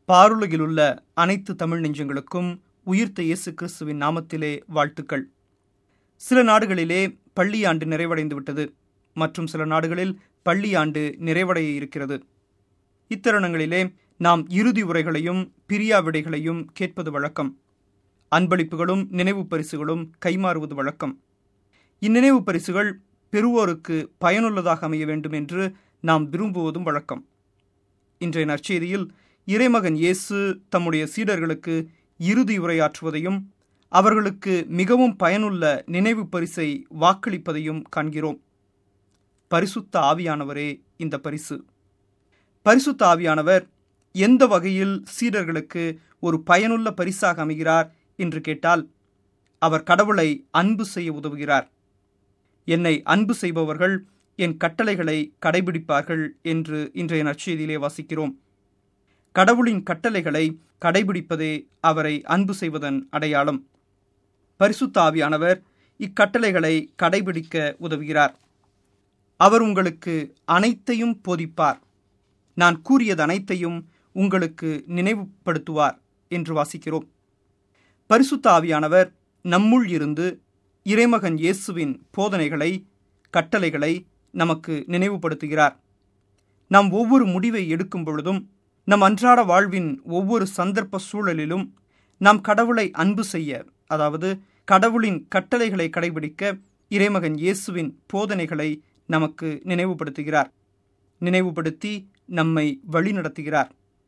பாருலகிலுள்ள அனைத்து தமிழ் நெஞ்சங்களுக்கும் உயிர்த்த இயேசு கிறிஸ்துவின் நாமத்திலே வாழ்த்துக்கள். சில நாடுகளிலே பள்ளியாண்டு நிறைவடைந்து விட்டது மற்றும் சில நாடுகளில் பள்ளியாண்டு நிறைவடைய இருக்கிறது. இத்தருணங்களிலே நாம் இறுதி உரைகளையும் பிரியா விடைகளையும் கேட்பது வழக்கம். அன்பளிப்புகளும் நினைவு பரிசுகளும் கைமாறுவது வழக்கம். இந்நினைவு பரிசுகள் பெறுவோருக்கு பயனுள்ளதாக அமைய வேண்டும் என்று நாம் விரும்புவதும் வழக்கம். இன்றைய நற்செய்தியில் இறைமகன் இயேசு தம்முடைய சீடர்களுக்கு இறுதி உரையாற்றுவதையும் அவர்களுக்கு மிகவும் பயனுள்ள நினைவு பரிசை வாக்களிப்பதையும் காண்கிறோம். பரிசுத்த ஆவியானவரே இந்த பரிசு. பரிசுத்த ஆவியானவர் எந்த வகையில் சீடர்களுக்கு ஒரு பயனுள்ள பரிசாக அமைகிறார் என்று கேட்டால், அவர் கடவுளை அன்பு செய்ய உதவுகிறார். என்னை அன்பு செய்பவர்கள் என் கட்டளைகளை கடைபிடிப்பார்கள் என்று இன்றைய நற்செய்தியிலே வாசிக்கிறோம். கடவுளின் கட்டளைகளை கடைபிடிப்பதே அவரை அன்பு செய்வதன் அடையாளம். பரிசுத்த ஆவியானவர் இக்கட்டளைகளை கடைபிடிக்க உதவுகிறார். அவர் உங்களுக்கு அனைத்தையும் போதிப்பார், நான் கூறியது அனைத்தையும் உங்களுக்கு நினைவுபடுத்துவார் என்று வாசிக்கிறோம். பரிசுத்த ஆவியானவர் நம்முள் இருந்து இறைமகன் இயேசுவின் போதனைகளை, கட்டளைகளை நமக்கு நினைவுபடுத்துகிறார். நாம் ஒவ்வொரு முடிவை எடுக்கும் பொழுதும், நம் அன்றாட வாழ்வின் ஒவ்வொரு சந்தர்ப்ப சூழலிலும் நாம் கடவுளை அன்பு செய்ய, அதாவது கடவுளின் கட்டளைகளை கடைபிடிக்க இறைமகன் இயேசுவின் போதனைகளை நமக்கு நினைவுபடுத்துகிறார். நினைவுபடுத்தி நம்மை வழிநடத்துகிறார்.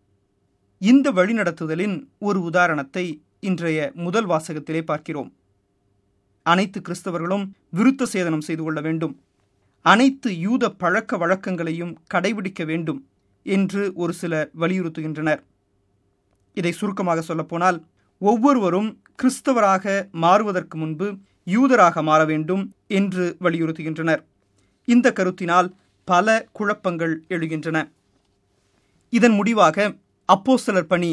இந்த வழிநடத்துதலின் ஒரு உதாரணத்தை இன்றைய முதல் வாசகத்திலே பார்க்கிறோம். அனைத்து கிறிஸ்தவர்களும் விருத்த சேதனம் செய்து கொள்ள வேண்டும், அனைத்து யூத பழக்க வழக்கங்களையும் கடைபிடிக்க வேண்டும் என்று ஒரு சிலர் வலியுறுத்துகின்றனர். இதை சுருக்கமாக சொல்லப்போனால், ஒவ்வொருவரும் கிறிஸ்தவராக மாறுவதற்கு முன்பு யூதராக மாற வேண்டும் என்று வலியுறுத்துகின்றனர். இந்த கருத்தினால் பல குழப்பங்கள் எழுகின்றன. இதன் முடிவாக அப்போஸ்தலர் பணி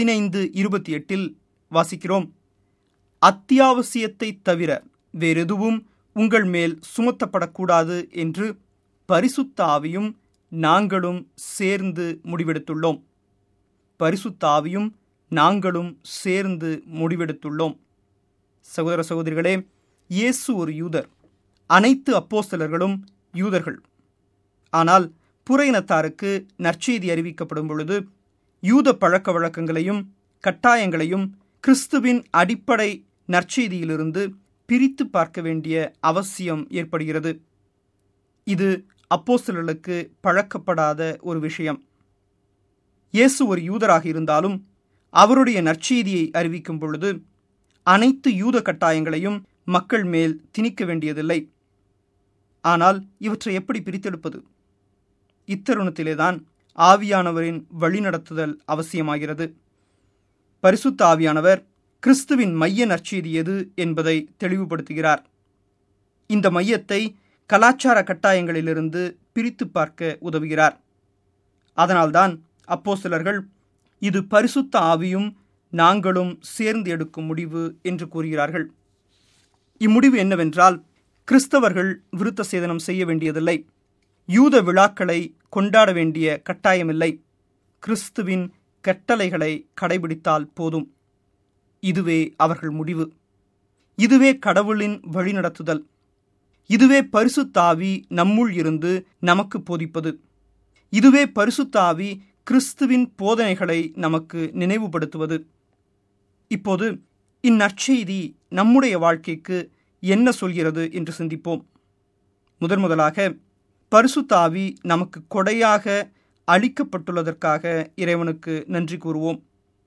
15:28 வாசிக்கிறோம், அத்தியாவசியத்தை தவிர வேறெதுவும் உங்கள் மேல் சுமத்தப்படக்கூடாது என்று பரிசுத்த ஆவியும் நாங்களும் சேர்ந்து முடிவெடுத்துள்ளோம். பரிசுத்த ஆவியும் நாங்களும் சேர்ந்து முடிவெடுத்துள்ளோம். சகோதர சகோதரிகளே, இயேசு ஒரு யூதர். அனைத்து அப்போஸ்தலர்களும் யூதர்கள். ஆனால் புற இனத்தாருக்கு நற்செய்தி அறிவிக்கப்படும் பொழுது யூத பழக்க வழக்கங்களையும் கட்டாயங்களையும் கிறிஸ்துவின் அடிப்படை நற்செய்தியிலிருந்து பிரித்து பார்க்க வேண்டிய அவசியம் ஏற்படுகிறது. இது அப்போஸ்தலர்களுக்கு பழக்கப்படாத ஒரு விஷயம். இயேசு ஒரு யூதராக இருந்தாலும் அவருடைய நற்செய்தியை அறிவிக்கும் பொழுது அனைத்து யூத கட்டாயங்களையும் மக்கள் மேல் திணிக்க வேண்டியதில்லை. ஆனால் இவற்றை எப்படி பிரித்தெடுப்பது? இத்தருணத்திலேதான் ஆவியானவரின் வழிநடத்துதல் அவசியமாகிறது. பரிசுத்த ஆவியானவர் கிறிஸ்துவின் மைய நற்செய்தி எது என்பதை தெளிவுபடுத்துகிறார். இந்த மையத்தை கலாச்சார கட்டாயங்களிலிருந்து பிரித்து பார்க்க உதவுகிறார். அதனால்தான் அப்போஸ்தலர்கள் இது பரிசுத்த ஆவியும் நாங்களும் சேர்ந்து எடுக்கும் முடிவு என்று கூறுகிறார்கள். இம்முடிவு என்னவென்றால், கிறிஸ்தவர்கள் விருத்த சேதனம் செய்ய வேண்டியதில்லை, யூத விழாக்களை கொண்டாட வேண்டிய கட்டாயமில்லை, கிறிஸ்துவின் கட்டளைகளை கடைபிடித்தால் போதும். இதுவே அவர்கள் முடிவு. இதுவே கடவுளின் வழிநடத்துதல். இதுவே பரிசுத்த ஆவி நம்முள் இருந்து நமக்கு போதிப்பது. இதுவே பரிசுத்த ஆவி கிறிஸ்துவின் போதனைகளை நமக்கு நினைவுபடுத்துவது. இப்போது இந்நற்செய்தி நம்முடைய வாழ்க்கைக்கு என்ன சொல்கிறது என்று சிந்திப்போம். முதலாக பரிசுத்த ஆவி நமக்கு கொடையாக அளிக்கப்பட்டுள்ளதற்காக இறைவனுக்கு நன்றி கூறுவோம்.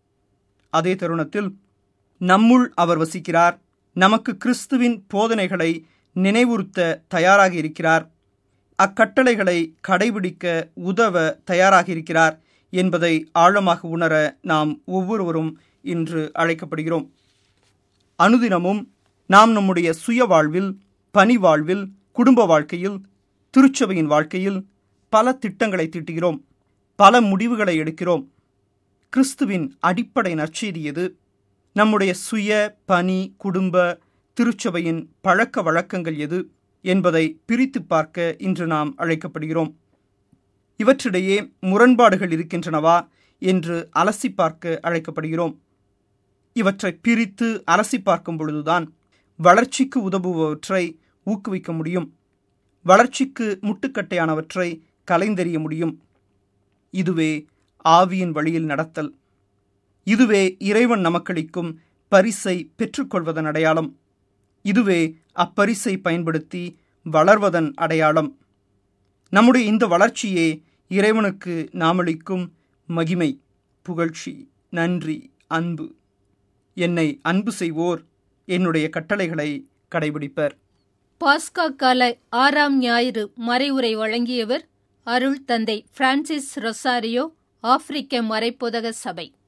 அதே தருணத்தில் நம்முள் அவர் வசிக்கிறார், நமக்கு கிறிஸ்துவின் போதனைகளை நினைவுறுத்த தயாராக இருக்கிறார், அக்கட்டளைகளை கடைபிடிக்க உதவ தயாராக இருக்கிறார் என்பதை ஆழமாக உணர நாம் ஒவ்வொருவரும் இன்று அழைக்கப்படுகிறோம். அனுதினமும் நாம் நம்முடைய சுய வாழ்வில், பணி வாழ்வில், குடும்ப வாழ்க்கையில், திருச்சபையின் வாழ்க்கையில் பல திட்டங்களை தீட்டுகிறோம், பல முடிவுகளை எடுக்கிறோம். கிறிஸ்துவின் அடிப்படை நற்செய்தி எது? நம்முடைய சுய, பணி, குடும்ப, திருச்சபையின் பழக்க வழக்கங்கள் எது என்பதை பிரித்து பார்க்க இன்று நாம் அழைக்கப்படுகிறோம். இவற்றிடையே முரண்பாடுகள் இருக்கின்றனவா என்று அலசி பார்க்க அழைக்கப்படுகிறோம். இவற்றை பிரித்து அலசி பார்க்கும் பொழுதுதான் வளர்ச்சிக்கு உதவுபவற்றை ஊக்குவிக்க முடியும், வளர்ச்சிக்கு முட்டுக்கட்டையானவற்றை கலைந்தெறிய முடியும். இதுவே ஆவியின் வழியில் நடத்தல். இதுவே இறைவன் நமக்களிக்கும் பரிசை பெற்றுக்கொள்வதன் அடையாளம். இதுவே அப்பரிசை பயன்படுத்தி வளர்வதன் அடையாளம். நம்முடைய இந்த வளர்ச்சியே இறைவனுக்கு நாமளிக்கும் மகிமை, புகழ்ச்சி, நன்றி, அன்பு. என்னை அன்பு செய்வோர் என்னுடைய கட்டளைகளை கடைபிடிப்பர். பாஸ்கா கால 6ஆம் ஞாயிறு மறைவுரை வழங்கியவர் அருள் தந்தை பிரான்சிஸ் ரொசாரியோ, ஆப்பிரிக்க மறைப்போதக சபை.